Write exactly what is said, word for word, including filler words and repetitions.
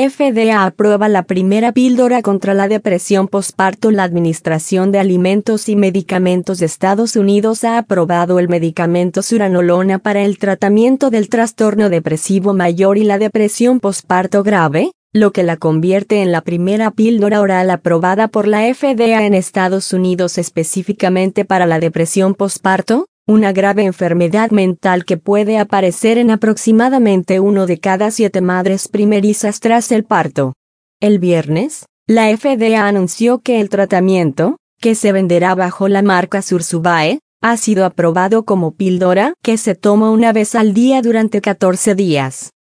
F D A aprueba la primera píldora contra la depresión posparto. La Administración de Alimentos y Medicamentos de Estados Unidos ha aprobado el medicamento zuranolona para el tratamiento del trastorno depresivo mayor y la depresión posparto grave, lo que la convierte en la primera píldora oral aprobada por la F D A en Estados Unidos específicamente para la depresión posparto, una grave enfermedad mental que puede aparecer en aproximadamente uno de cada siete madres primerizas tras el parto. El viernes, la F D A anunció que el tratamiento, que se venderá bajo la marca Zurzuvae, ha sido aprobado como píldora que se toma una vez al día durante catorce días.